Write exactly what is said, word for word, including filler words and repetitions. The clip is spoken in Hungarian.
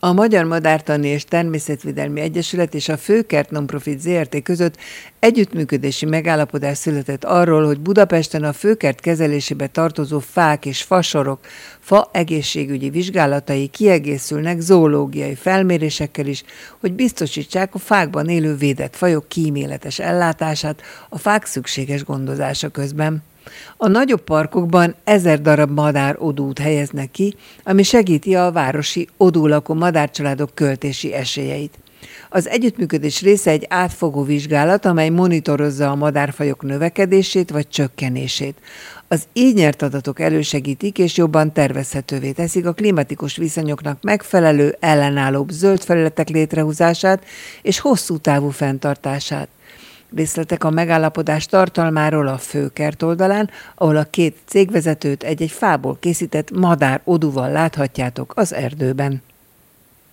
A Magyar Madártani és Természetvédelmi Egyesület és a Főkert Nonprofit zé er té között együttműködési megállapodás született arról, hogy Budapesten a főkert kezelésébe tartozó fák és fasorok fa egészségügyi vizsgálatai kiegészülnek zoológiai felmérésekkel is, hogy biztosítsák a fákban élő védett fajok kíméletes ellátását a fák szükséges gondozása közben. A nagyobb parkokban ezer darab madár odút helyeznek ki, ami segíti a városi odúlakó madárcsaládok költési esélyeit. Az együttműködés része egy átfogó vizsgálat, amely monitorozza a madárfajok növekedését vagy csökkenését. Az így nyert adatok elősegítik és jobban tervezhetővé teszik a klimatikus viszonyoknak megfelelő, ellenállóbb zöld felületek létrehozását és hosszú távú fenntartását. Részletek a megállapodás tartalmáról a Főkert oldalán, ahol a két cégvezetőt egy-egy fából készített madár odúval láthatjátok az erdőben.